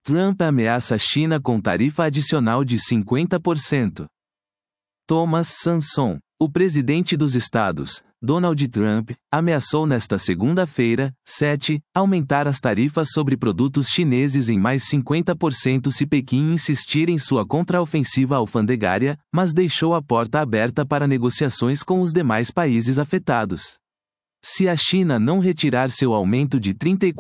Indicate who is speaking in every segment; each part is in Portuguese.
Speaker 1: Trump ameaça a China com tarifa adicional de 50%. Thomas Sanson, o presidente dos Estados, Donald Trump, ameaçou nesta segunda-feira, 7, aumentar as tarifas sobre produtos chineses em mais 50% se Pequim insistir em sua contraofensiva alfandegária, mas deixou a porta aberta para negociações com os demais países afetados. Se a China não retirar seu aumento de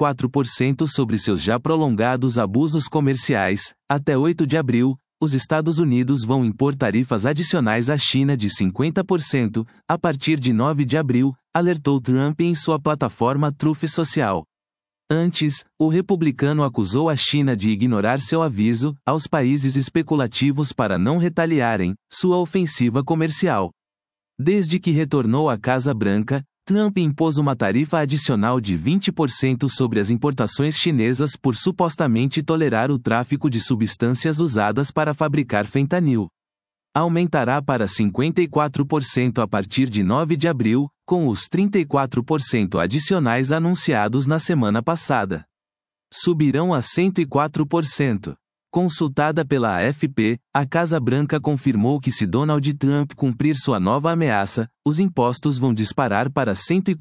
Speaker 1: 34% sobre seus já prolongados abusos comerciais, até 8 de abril, os Estados Unidos vão impor tarifas adicionais à China de 50%, a partir de 9 de abril, alertou Trump em sua plataforma Truth Social. Antes, o republicano acusou a China de ignorar seu aviso aos países especulativos para não retaliarem sua ofensiva comercial. Desde que retornou à Casa Branca, Trump impôs uma tarifa adicional de 20% sobre as importações chinesas por supostamente tolerar o tráfico de substâncias usadas para fabricar fentanil. Aumentará para 54% a partir de 9 de abril, com os 34% adicionais anunciados na semana passada. Subirão a 104%. Consultada pela AFP, a Casa Branca confirmou que se Donald Trump cumprir sua nova ameaça, os impostos vão disparar para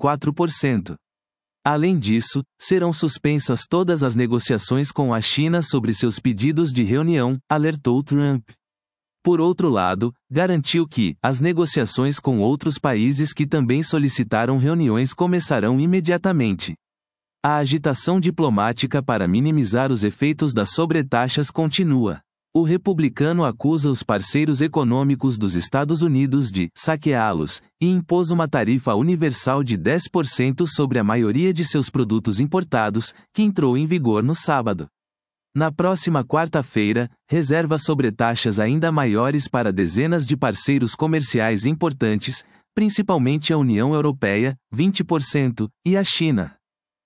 Speaker 1: 104%. Além disso, serão suspensas todas as negociações com a China sobre seus pedidos de reunião, alertou Trump. Por outro lado, garantiu que as negociações com outros países que também solicitaram reuniões começarão imediatamente. A agitação diplomática para minimizar os efeitos das sobretaxas continua. O republicano acusa os parceiros econômicos dos Estados Unidos de saqueá-los e impôs uma tarifa universal de 10% sobre a maioria de seus produtos importados, que entrou em vigor no sábado. Na próxima quarta-feira, reserva sobretaxas ainda maiores para dezenas de parceiros comerciais importantes, principalmente a União Europeia, 20%, e a China.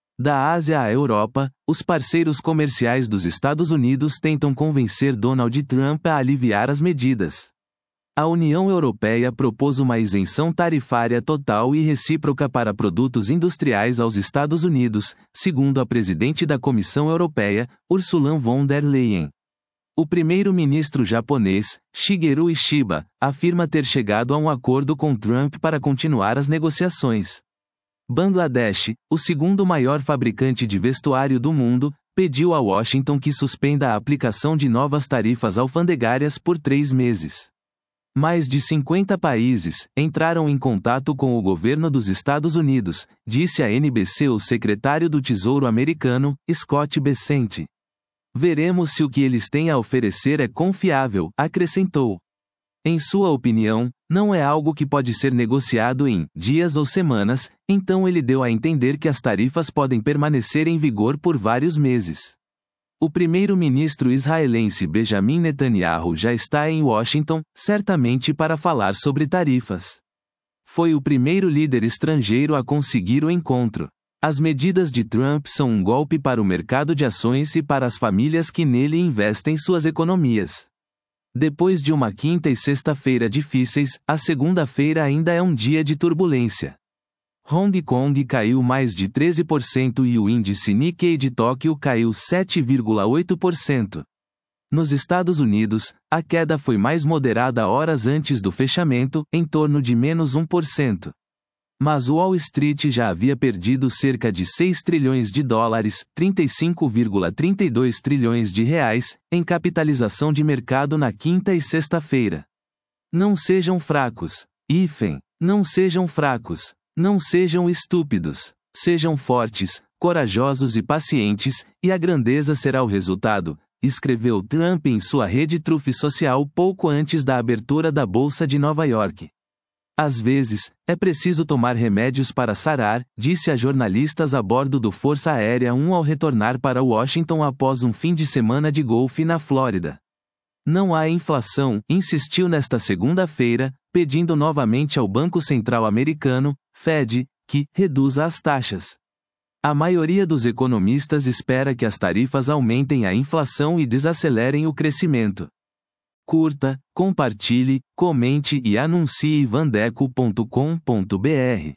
Speaker 1: Da Ásia à Europa, os parceiros comerciais dos Estados Unidos tentam convencer Donald Trump a aliviar as medidas. A União Europeia propôs uma isenção tarifária total e recíproca para produtos industriais aos Estados Unidos, segundo a presidente da Comissão Europeia, Ursula von der Leyen. O primeiro-ministro japonês, Shigeru Ishiba, afirma ter chegado a um acordo com Trump para continuar as negociações. Bangladesh, o segundo maior fabricante de vestuário do mundo, pediu a Washington que suspenda a aplicação de novas tarifas alfandegárias por 3 meses. Mais de 50 países entraram em contato com o governo dos Estados Unidos, disse a NBC o secretário do Tesouro americano, Scott Bessent. Veremos se o que eles têm a oferecer é confiável, acrescentou. Em sua opinião, não é algo que pode ser negociado em dias ou semanas, então ele deu a entender que as tarifas podem permanecer em vigor por vários meses. O primeiro-ministro israelense Benjamin Netanyahu já está em Washington, certamente para falar sobre tarifas. Foi o primeiro líder estrangeiro a conseguir o encontro. As medidas de Trump são um golpe para o mercado de ações e para as famílias que nele investem suas economias. Depois de uma quinta e sexta-feira difíceis, a segunda-feira ainda é um dia de turbulência. Hong Kong caiu mais de 13% e o índice Nikkei de Tóquio caiu 7,8%. Nos Estados Unidos, a queda foi mais moderada horas antes do fechamento, em torno de menos 1%. Mas Wall Street já havia perdido cerca de 6 trilhões de dólares, 35,32 trilhões de reais, em capitalização de mercado na quinta e sexta-feira. Não sejam fracos. Não sejam fracos. Não sejam estúpidos. Sejam fortes, corajosos e pacientes, e a grandeza será o resultado, escreveu Trump em sua rede Truth Social pouco antes da abertura da Bolsa de Nova York. Às vezes, é preciso tomar remédios para sarar, disse a jornalistas a bordo do Força Aérea 1 ao retornar para Washington após um fim de semana de golfe na Flórida. Não há inflação, insistiu nesta segunda-feira, pedindo novamente ao Banco Central Americano, Fed, que reduza as taxas. A maioria dos economistas espera que as tarifas aumentem a inflação e desacelerem o crescimento. Curta, compartilhe, comente e anuncie vandeco.com.br.